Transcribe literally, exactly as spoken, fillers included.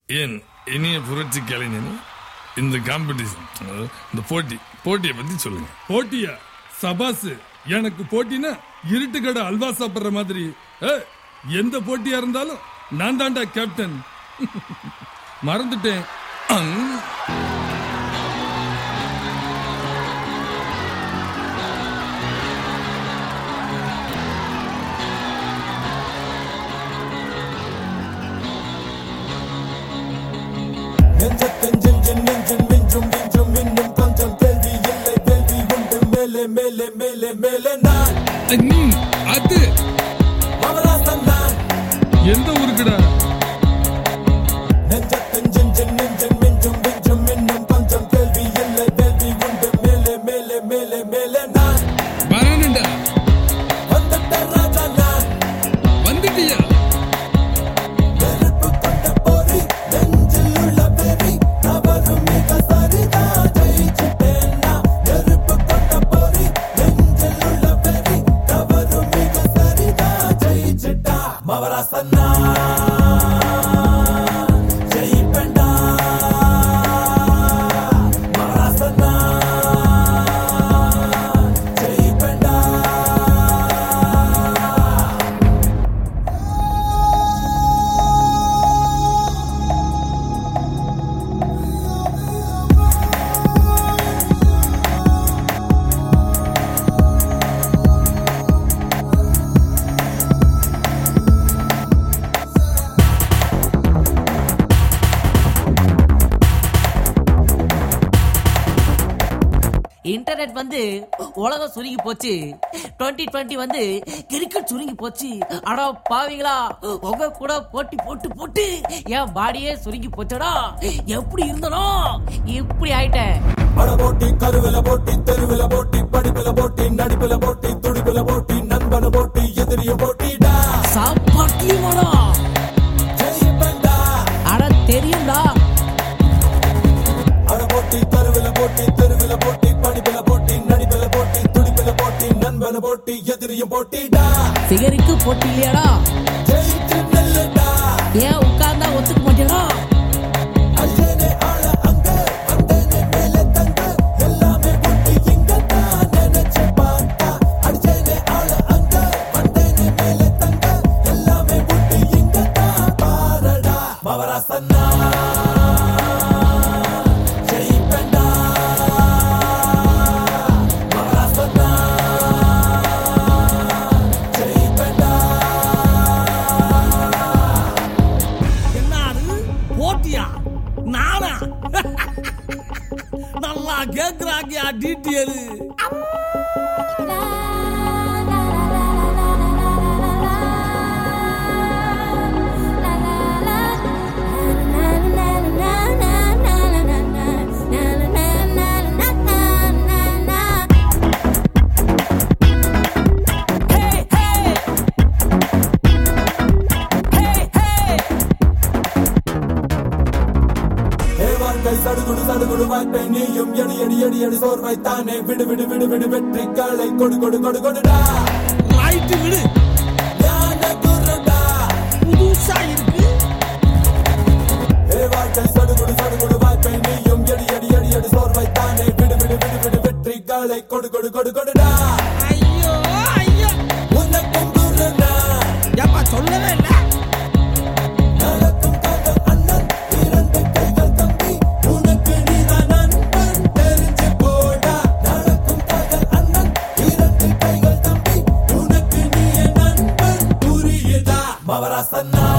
ஏன் இனிய புரட்சி கலைஞனே, இந்த காம்படிஷன், இந்த போட்டி போட்டியை பத்தி சொல்லுங்க. போட்டியா? சபாசு. எனக்கு போட்டினா இருட்டு கடை அல்வா சாப்பிடுற மாதிரி. எந்த போட்டியா இருந்தாலும் நான் தாண்டா கேப்டன். மறந்துட்டேன். அது எந்த ஊருக்குடா? வந்துட்டியா? இன்டர்நெட் வந்து உலகம் சுருங்கி போச்சு. டுவெண்ட்டி டுவெண்ட்டி வந்து கிரிக்கெட் சுருங்கி போச்சு. அடா பாவீங்களா, உங்க கூட போட்டி போட்டு போட்டு என் பாடியே சுருங்கி போச்சடா. எப்படி இருந்தனோ இப்படி ஆயிட்டேன். பட போட்டி, கருவில போட்டி, தெருவில போட்டி, படிப்பில போட்டி, நடிப்பில போட்டி, துடிப்பில போட்டி, நண்பன போட்டி, எதிரிய போட்டிடா. சாப்பாட்டியுமாடா? அட தெரியும்டா. அட போட்டி, கருவில போட்டி, தெருவில போட்டி, படிப்பில போட்டி, நடிப்பில போட்டி, துடிப்பில போட்டி, நண்பன போட்டி, எதிரிய போட்டிடா. சிகருக்கு போட்டி இல்லையாடா? ஜெயிச்சு நெல்லுடா. ஏன் உட்கார்ந்தா ஒத்துக்க மாட்டேடா? அஞ்சனே ஆள அங்க வந்தனே மேல தங்க, எல்லாமே போட்டி இங்க தான் நினைச்சு பார்த்தா. அஞ்சனே ஆள அங்க வந்தனே மேல தங்க, எல்லாமே போட்டி இங்க தான் பாரடா. மவராசன்னா நல்லா கேக்குறாங்க டீட்டெயில். சடுகுடு சடுகுடு வாய்ப்பை நீயும் எடி எடி எடி எடி சோர்வைத்தானே. விடு விடு விடு விடு வெற்றி காலை கொடு கொடு கொடு கொடுடா. ரைட் விடு. ஞான குருடா புதுசா இருக்கு. ஏ வாழ்க்கை சடுகுடு சடுகுடு வாய்ப்பை நீயும் எடி எடி எடி எடி சோர்வைத்தானே. விடு விடு விடு விடு வெற்றி காலை கொடு கொடு கொடு கொடுடா. ஐயோ ஐயோ, உனக்கும் குருடா. ஏப்பா சொல்லவே இல்ல. நடக்கும் காதல் அண்ணன், இரண்டு கைகள் தம்பி, உனக்கு நீதான் நண்பன், தெரிஞ்சு போடா. நடக்கும் காதல் அண்ணன், இரண்டு கைகள் தம்பி, உனக்கு நீயே நண்பன், புரியுதா? மவராசன்னா